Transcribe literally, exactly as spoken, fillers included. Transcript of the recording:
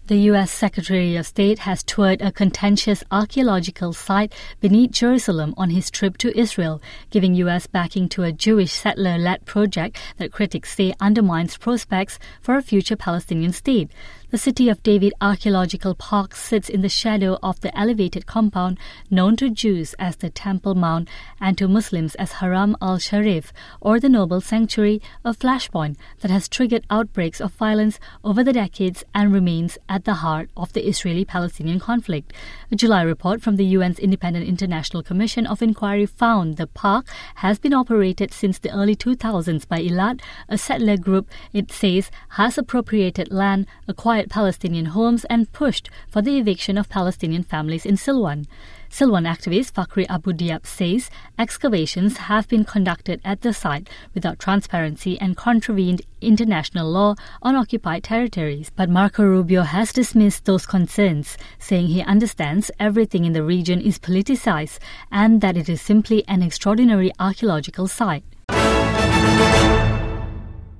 The U S Secretary of State has toured a contentious archaeological site beneath Jerusalem on his trip to Israel, giving U S backing to a Jewish settler-led project that critics say undermines prospects for a future Palestinian state. The City of David Archaeological Park sits in the shadow of the elevated compound known to Jews as the Temple Mount and to Muslims as Haram al-Sharif, or the Noble Sanctuary, a flashpoint that has triggered outbreaks of violence over the decades and remains at the heart of the Israeli-Palestinian conflict. A July report from the U N's Independent International Commission of Inquiry found the park has been operated since the early two thousands by Elad, a settler group it says has appropriated land, acquired Palestinian homes and pushed for the eviction of Palestinian families in Silwan. Silwan activist Fakhri Abu Diab says excavations have been conducted at the site without transparency and contravened international law on occupied territories. But Marco Rubio has dismissed those concerns, saying he understands everything in the region is politicized and that it is simply an extraordinary archaeological site.